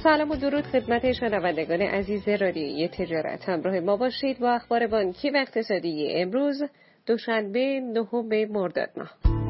سلام و درود خدمت شنوندگان عزیز رادیویی تجارت. همراه ما باشید با اخبار بانکی و اقتصادی امروز دوشنبه 9 مرداد ماه.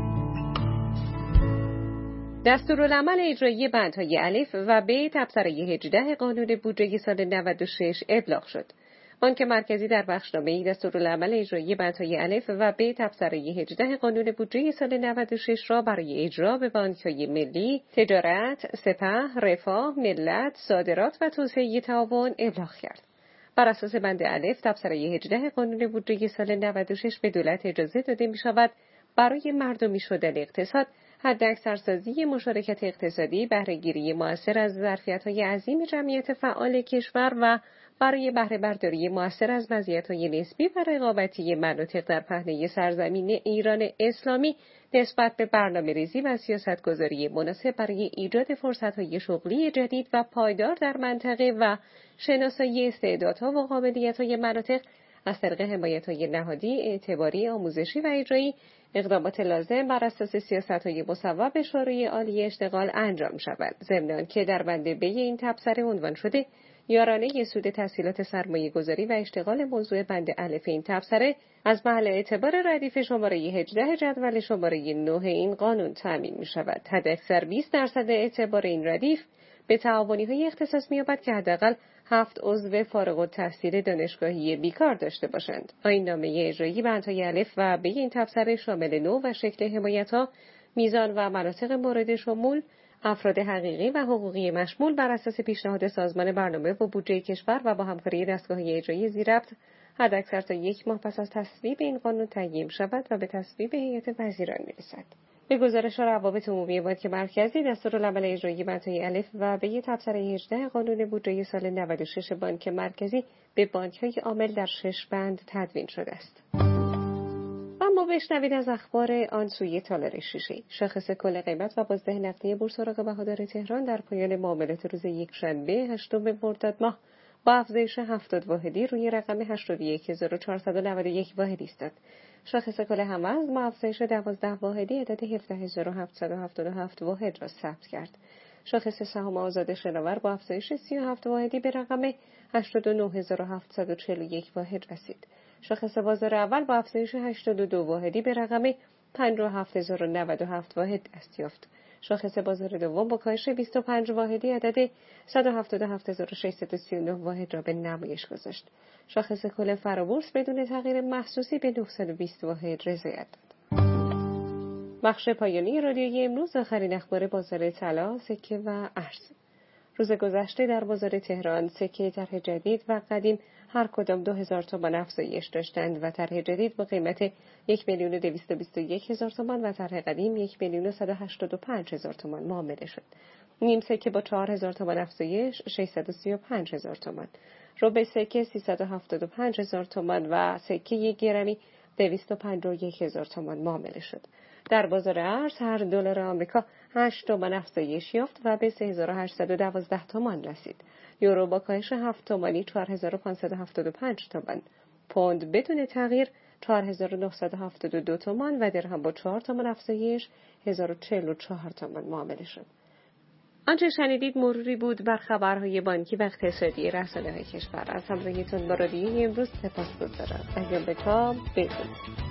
دستورالعمل اجرایی بندهای الف و ب تبصره 18 قانون بودجه سال 96 ابلاغ شد. بانک مرکزی در بخشنامه‌ای دستورالعمل اجرایی بندهای الف و ب تبصره 18 قانون بودجه سال 96 را برای اجرا به بانک‌های ملی، تجارت، سپه، رفاه، ملت، صادرات و توسعه تعاون ابلاغ کرد. بر اساس بند الف تبصره 18 قانون بودجه سال 96 به دولت اجازه داده می‌شود برای مردمی شدن اقتصاد حداکثرسازی مشارکت اقتصادی، بهره‌گیری مؤثر از ظرفیت‌های عظیم جمعیت فعال کشور و برای بهره برداری مؤثر از مزیت‌های نسبی و رقابتی مناطق در پهنه سرزمین ایران اسلامی نسبت به برنامه‌ریزی و سیاست‌گذاری مناسب برای ایجاد فرصت‌های شغلی جدید و پایدار در منطقه و شناسایی استعدادها و قابلیت‌های مناطق از طریق حمایت‌های نهادی، اعتباری، آموزشی و اجرایی، اقدامات لازم بر اساس سیاست‌های مصوب شورای عالی اشتغال انجام شود. ضمن آنکه در بند ب این تبصره عنوان شده یارانه سود تسهیلات سرمایه‌گذاری و اشتغال موضوع بند الف این تبصره از محل اعتبار ردیف شماره 18 جدول شماره 9 این قانون تامین می‌شود. حداکثر 20% اعتبار این ردیف به تعاونی‌های اختصاص می‌یابد که حداقل 7 عضو فارغ التحصیل دانشگاهی بیکار داشته باشند. آیین‌نامه اجرایی بندهای الف و ب این تبصره شامل نوع و شکل حمایت‌ها، میزان و مناطق مورد شمول، افراد حقیقی و حقوقی مشمول بر اساس پیشنهاد سازمان برنامه و بودجه کشور و با همکاری دستگاه‌های اجرایی زیرربط حداکثر تا 1 ماه پس از تصویب این قانون تهیه شود و به تصویب هیئت وزیران می‌رسد. به گزارش روابط عمومی بانک مرکزی دستورالعمل اجرایی بندهای الف و ب تبصره 18 قانون بودجه سال 96 بانک مرکزی به بانک‌های عامل در 6 بند تدوین شده است. اما بشنوید از اخبار آن سوی تالار شیشه‌ای. شاخص کل قیمت و بازده نقدی بورس اوراق بهادار تهران در پایان معاملات روز یکشنبه 8 مرداد ماه با افزایش 70 واحدی روی رقم 81491 واحدی ایستاد. شاخص کل هم‌وزن با افزایش 12 واحدی عدد 17777 واحد را ثبت کرد. شاخص سهام آزاد شناور با افزایش 37 واحدی به رقم 89741 واحد رسید. شاخص بازار اول با افزایش 82 واحدی به رقم 57097 واحد دست یافت. شاخص بازار دوم با کاهش 25 واحدی عدد 177639 واحد را به نمایش گذاشت. شاخص کل فرابورس بدون تغییر محسوسی به 920 واحد رضایت داد. بخش پایانی رادیویی امروز آخرین اخبار بازار طلا، سکه و ارز. روز گذشته در بازار تهران سکه طرح جدید و قدیم هر کدام 2000 تومان افزایش داشتند و طرح جدید با قیمت 1,221,000 تومان و طرح قدیم 1,185,000 تومان معامله شد. نیم سکه با 4,000 تومان افزایش 635,000 تومان، ربع سکه 375,000 تومان و سکه 1 گرمی 251,000 تومان معامله شد. در بازار ارز هر دلار آمریکا 8 تومان افزایش یافت و به 3812 تومان رسید. یورو با کاهش 7 تومانی 4575 تومان، پوند بدون تغییر 4972 تومان و درهم با 4 تومان افزایش 1044 تومان معامله شد. آنچه شنیدید مروری بود بر خبرهای بانکی و اقتصادی رسانه‌های کشور. از همراهیتون با رادیوی امروز سپاسگزارم. ایام بکام بدرود.